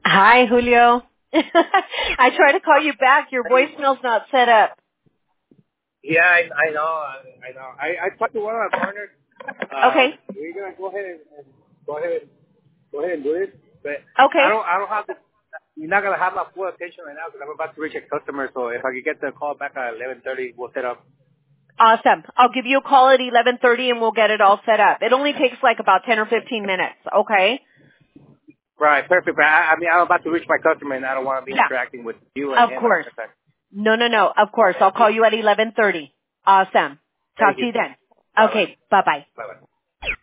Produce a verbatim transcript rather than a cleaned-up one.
Hi, Julio. I tried to call you back. Your voicemail's not set up. Yeah, I, I know. I, I know. I, I talked to one of my partners. Uh, Okay. we're gonna go ahead and, and go ahead and go ahead and do it, but Okay. I don't. I don't have the. You're not gonna have my full attention right now because I'm about to reach a customer. So if I could get the call back at eleven thirty, we'll set up. Awesome. I'll give you a call at eleven thirty and we'll get it all set up. It only takes like about ten or fifteen minutes. Okay? Right, perfect. But I, I mean, I'm about to reach my customer, and I don't want to be Yeah. interacting with you and Of him. course. At the time. No, no, no. Of course. I'll call you at eleven thirty. Awesome. Talk Thank to you. you then. Bye bye. Okay. Bye-bye. Bye bye.